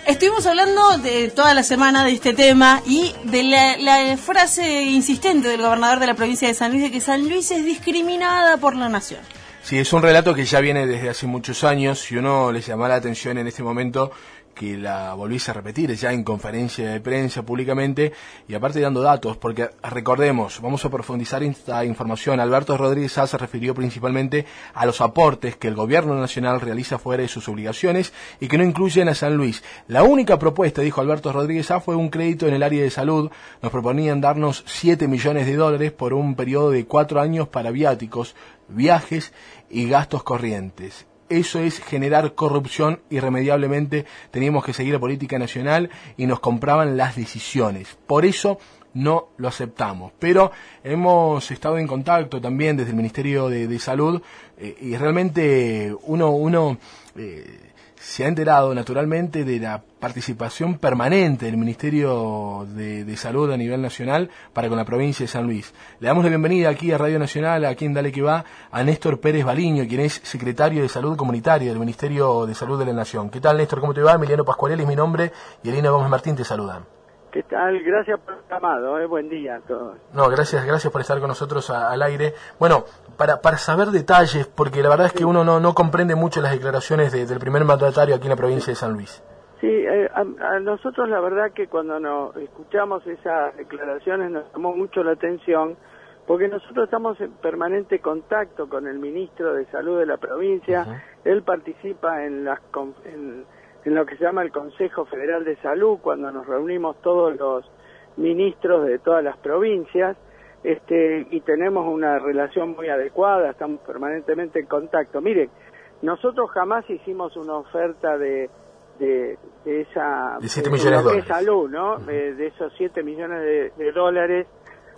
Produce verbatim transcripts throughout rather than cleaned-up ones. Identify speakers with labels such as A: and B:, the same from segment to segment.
A: Estuvimos hablando de toda la semana de este tema y de la, la frase insistente del gobernador de la provincia de San Luis de que San Luis es discriminada por la nación.
B: Sí, es un relato que ya viene desde hace muchos años y uno le llama la atención en este momento que la volviese a repetir ya en conferencia de prensa públicamente y aparte dando datos, porque recordemos, vamos a profundizar esta información. Alberto Rodríguez Sá se refirió principalmente a los aportes que el gobierno nacional realiza fuera de sus obligaciones y que no incluyen a San Luis. La única propuesta, dijo Alberto Rodríguez Sá, fue un crédito en el área de salud. Nos proponían darnos siete millones de dólares por un periodo de cuatro años para viáticos, viajes y gastos corrientes. Eso es generar corrupción. Irremediablemente teníamos que seguir la política nacional y nos compraban las decisiones. Por eso no lo aceptamos. Pero hemos estado en contacto también desde el Ministerio de, de Salud eh, y realmente uno, uno eh, se ha enterado naturalmente de la participación permanente del Ministerio de, de Salud a nivel nacional para con la provincia de San Luis. Le damos la bienvenida aquí a Radio Nacional, aquí en Dale Que Va, a Néstor Pérez Baliño, quien es secretario de Salud Comunitaria del Ministerio de Salud de la Nación. ¿Qué tal, Néstor? ¿Cómo te va? Emiliano Pascuarelli es mi nombre y Elena Gómez Martín te saludan.
C: ¿Qué tal? Gracias por el llamado, eh. Buen día a todos.
B: No, gracias, gracias por estar con nosotros a, al aire. Bueno, para para saber detalles, porque la verdad es que uno no no comprende mucho las declaraciones de, del primer mandatario aquí en la provincia de San Luis.
C: Sí, eh, a, a nosotros la verdad que cuando nos escuchamos esas declaraciones nos llamó mucho la atención, porque nosotros estamos en permanente contacto con el ministro de Salud de la provincia. Uh-huh. Él participa en las en, en lo que se llama el Consejo Federal de Salud, cuando nos reunimos todos los ministros de todas las provincias, este, y tenemos una relación muy adecuada, estamos permanentemente en contacto. Miren, nosotros jamás hicimos una oferta de de, de esa
B: de siete millones de dólares.
C: Salud, ¿no? Uh-huh. eh, de esos siete millones de, de dólares,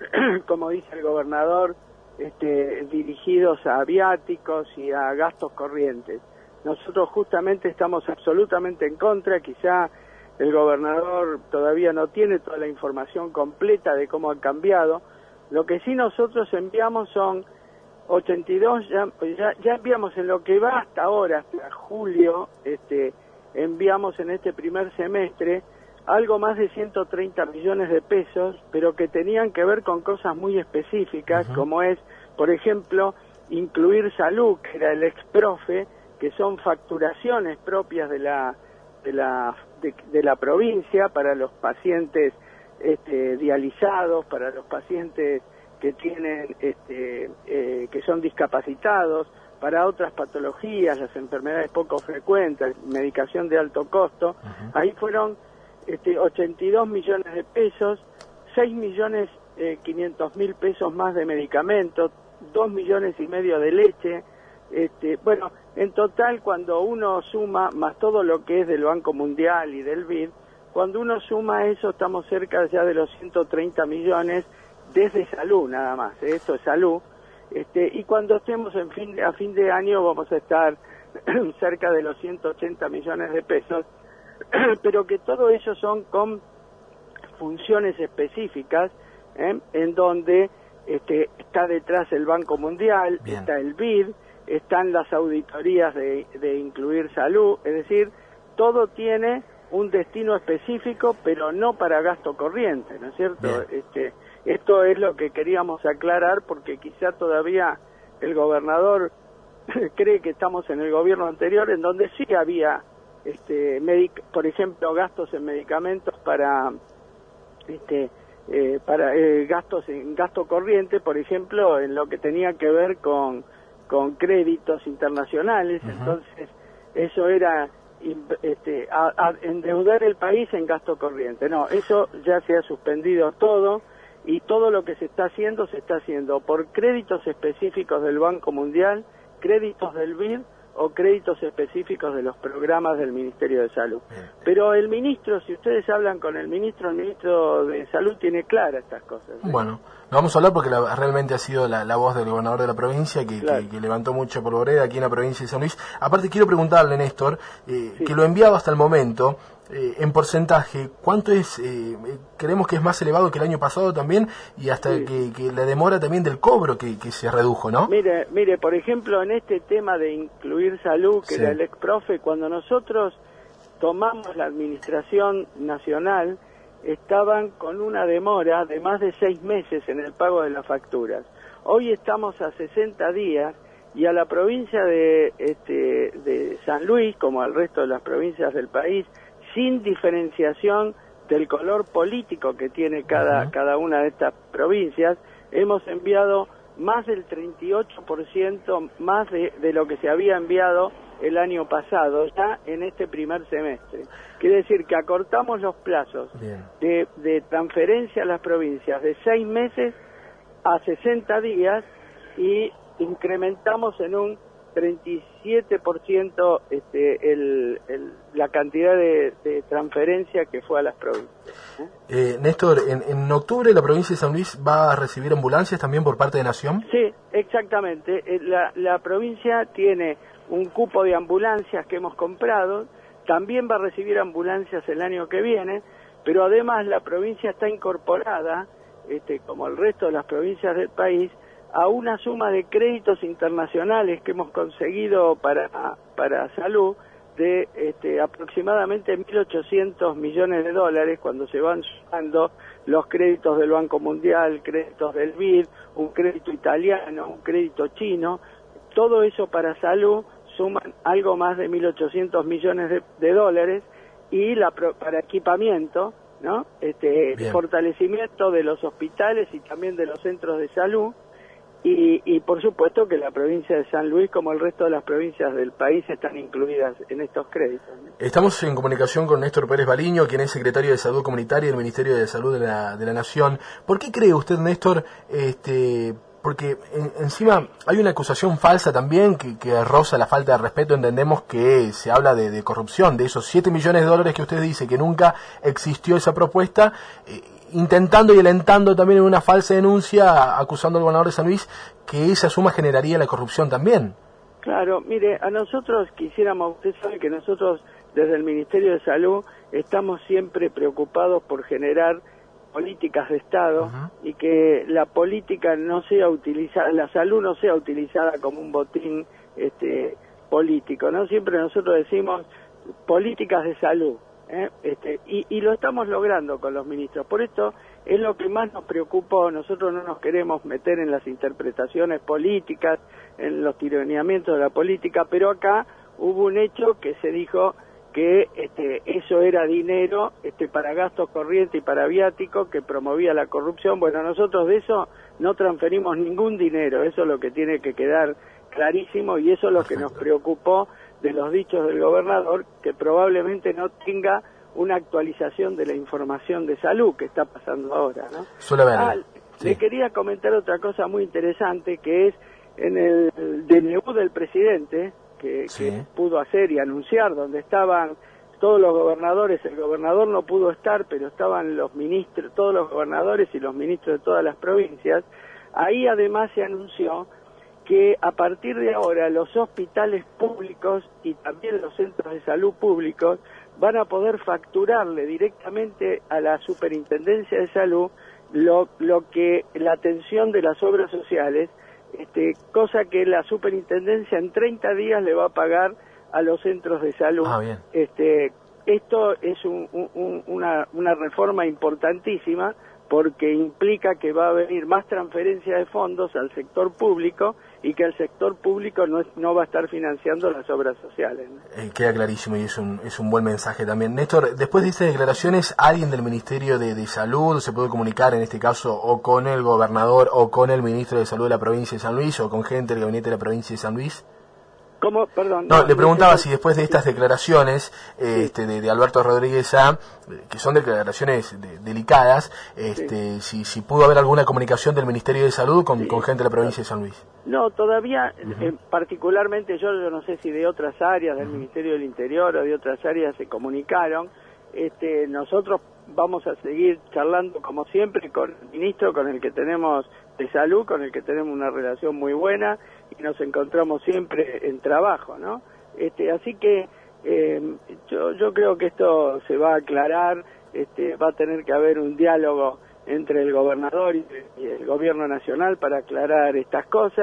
C: como dice el gobernador, este, dirigidos a viáticos y a gastos corrientes. Nosotros justamente estamos absolutamente en contra. Quizá el gobernador todavía no tiene toda la información completa de cómo han cambiado. Lo que sí nosotros enviamos son ochenta y dos, ya, ya, ya enviamos en lo que va hasta ahora, hasta julio, este, enviamos en este primer semestre algo más de ciento treinta millones de pesos, pero que tenían que ver con cosas muy específicas, uh-huh. como es, por ejemplo, incluir salud, que era el exprofe, que son facturaciones propias de la de la de, de la provincia para los pacientes este, dializados, para los pacientes que tienen este, eh, que son discapacitados, para otras patologías, las enfermedades poco frecuentes, medicación de alto costo. Uh-huh. Ahí fueron este, ochenta y dos millones de pesos, seis millones quinientos mil pesos más de medicamentos, dos millones y medio de leche. Este, bueno, en total, cuando uno suma, más todo lo que es del Banco Mundial y del B I D, cuando uno suma eso, estamos cerca ya de los ciento treinta millones desde salud, nada más, ¿eh? Esto es salud. Este, y cuando estemos en fin, a fin de año vamos a estar cerca de los ciento ochenta millones de pesos, pero que todo eso son con funciones específicas, ¿eh? En donde este, está detrás el Banco Mundial, Bien. Está el B I D, están las auditorías de, de incluir salud, es decir, todo tiene un destino específico, pero no para gasto corriente, ¿no es cierto? Este, esto es lo que queríamos aclarar, porque quizá todavía el gobernador cree que estamos en el gobierno anterior, en donde sí había, este, medic- por ejemplo, gastos en medicamentos para, este, eh, para eh, gastos en gasto corriente, por ejemplo, en lo que tenía que ver con con créditos internacionales. Uh-huh. Entonces eso era este, a, a endeudar el país en gasto corriente. No, eso ya se ha suspendido todo, y todo lo que se está haciendo se está haciendo por créditos específicos del Banco Mundial, créditos del B I D o créditos específicos de los programas del Ministerio de Salud. Pero el ministro, si ustedes hablan con el ministro, el ministro de Salud tiene claras estas cosas, ¿eh?
B: Bueno, no vamos a hablar porque la, realmente ha sido la, la voz del gobernador de la provincia que, claro. que, que levantó mucho polvoreda aquí en la provincia de San Luis. Aparte quiero preguntarle, Néstor, eh, sí. que lo enviado hasta el momento, eh, en porcentaje, ¿cuánto es? Eh, creemos que es más elevado que el año pasado también, y hasta sí. que, que la demora también del cobro que, que se redujo, ¿no?
C: Mire, mire, por ejemplo, en este tema de incluir salud, que sí. era el exprofe, cuando nosotros tomamos la administración nacional, estaban con una demora de más de seis meses en el pago de las facturas. Hoy estamos a sesenta días y a la provincia de, este, de San Luis, como al resto de las provincias del país, sin diferenciación del color político que tiene cada, uh-huh. cada una de estas provincias, hemos enviado más del treinta y ocho por ciento más de, de lo que se había enviado el año pasado, ya en este primer semestre. Quiere decir que acortamos los plazos de, de transferencia a las provincias de seis meses a sesenta días y incrementamos en un treinta y siete por ciento este, el, el, la cantidad de, de transferencia que fue a las provincias. ¿Eh?
B: Eh, Néstor, en, en octubre la provincia de San Luis va a recibir ambulancias también por parte de Nación.
C: Sí, exactamente. La, la provincia tiene un cupo de ambulancias que hemos comprado, también va a recibir ambulancias el año que viene, pero además la provincia está incorporada, este, como el resto de las provincias del país, a una suma de créditos internacionales que hemos conseguido para, para salud de este, aproximadamente mil ochocientos millones de dólares cuando se van sumando los créditos del Banco Mundial, créditos del B I D, un crédito italiano, un crédito chino, todo eso para salud suman algo más de mil ochocientos millones de, de dólares y la para equipamiento, ¿no? Este, fortalecimiento de los hospitales y también de los centros de salud. Y, y por supuesto que la provincia de San Luis, como el resto de las provincias del país, están incluidas en estos créditos, ¿no? Estamos en comunicación con Néstor Pérez Baliño, quien es secretario de Salud Comunitaria del Ministerio de Salud de la, de la Nación. ¿Por qué cree usted, Néstor, este, porque en, encima hay una acusación falsa también que, que roza la falta de respeto? Entendemos que se habla de, de corrupción, de esos siete millones de dólares que usted dice que nunca existió esa propuesta, eh, intentando y alentando también en una falsa denuncia, acusando al gobernador de San Luis que esa suma generaría la corrupción también. Claro, mire, a nosotros quisiéramos, usted sabe que nosotros desde el Ministerio de Salud estamos siempre preocupados por generar políticas de Estado, uh-huh. y que la política no sea utilizada, la salud no sea utilizada como un botín este, político, ¿no? Siempre nosotros decimos políticas de salud. ¿Eh? Este, y, y lo estamos logrando con los ministros. Por esto es lo que más nos preocupó. Nosotros no nos queremos meter en las interpretaciones políticas, en los tironeamientos de la política, pero acá hubo un hecho que se dijo que este, eso era dinero este, para gastos corrientes y para viáticos que promovía la corrupción. Bueno, nosotros de eso no transferimos ningún dinero, eso es lo que tiene que quedar clarísimo y eso es lo que nos preocupó de los dichos del gobernador, que probablemente no tenga una actualización de la información de salud que está pasando ahora, ¿no? Suele haber. Ah, sí. Le quería comentar otra cosa muy interesante, que es en el D N U del presidente, que, sí. que pudo hacer y anunciar, donde estaban todos los gobernadores. El gobernador no pudo estar, pero estaban los ministros, todos los gobernadores y los ministros de todas las provincias. Ahí además se anunció que a partir de ahora los hospitales públicos y también los centros de salud públicos van a poder facturarle directamente a la Superintendencia de Salud lo, lo que la atención de las obras sociales, este, cosa que la Superintendencia en treinta días le va a pagar a los centros de salud. Ah, bien. Este, esto es un, un, una, una reforma importantísima porque implica que va a venir más transferencia de fondos al sector público y que el sector público no, no va a estar financiando las obras sociales, ¿no? Eh, queda clarísimo y es un, es un buen mensaje también. Néstor, después de estas declaraciones, ¿alguien del Ministerio de, de Salud se puede comunicar, en este caso, o con el gobernador o con el ministro de Salud de la provincia de San Luis o con gente del gabinete de la provincia de San Luis? ¿Cómo? Perdón. No, no le preguntaba no sé si después de estas declaraciones eh, sí. este, de, de Alberto Rodríguez A, que son declaraciones de, delicadas, este, sí. si, si pudo haber alguna comunicación del Ministerio de Salud con, sí. con gente de la provincia de San Luis. No, todavía, uh-huh. eh, particularmente yo, yo no sé si de otras áreas del uh-huh. Ministerio del Interior o de otras áreas se comunicaron. Este, nosotros vamos a seguir charlando como siempre con el ministro, con el que tenemos de salud, con el que tenemos una relación muy buena y nos encontramos siempre en trabajo, ¿no? Este, así que eh, yo, yo creo que esto se va a aclarar, este, va a tener que haber un diálogo entre el gobernador y el gobierno nacional para aclarar estas cosas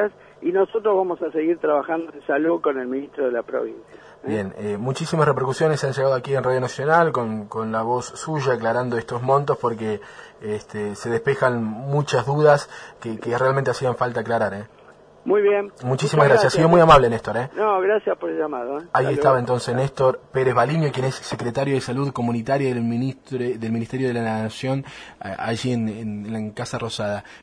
C: y nosotros vamos a seguir trabajando en salud con el ministro de la provincia. ¿eh?
B: Bien, eh, muchísimas repercusiones han llegado aquí en Radio Nacional con, con la voz suya aclarando estos montos porque este, se despejan muchas dudas que, que realmente hacían falta aclarar. ¿eh?
C: Muy bien.
B: Muchísimas gracias. Ha sido muy amable, Néstor. ¿eh?
C: No, gracias por el llamado. ¿eh?
B: Ahí
C: Hasta
B: estaba
C: luego.
B: entonces Néstor Pérez Baliño, quien es secretario de Salud Comunitaria del, ministro, del Ministerio de la Nación, allí en, en, en Casa Rosada.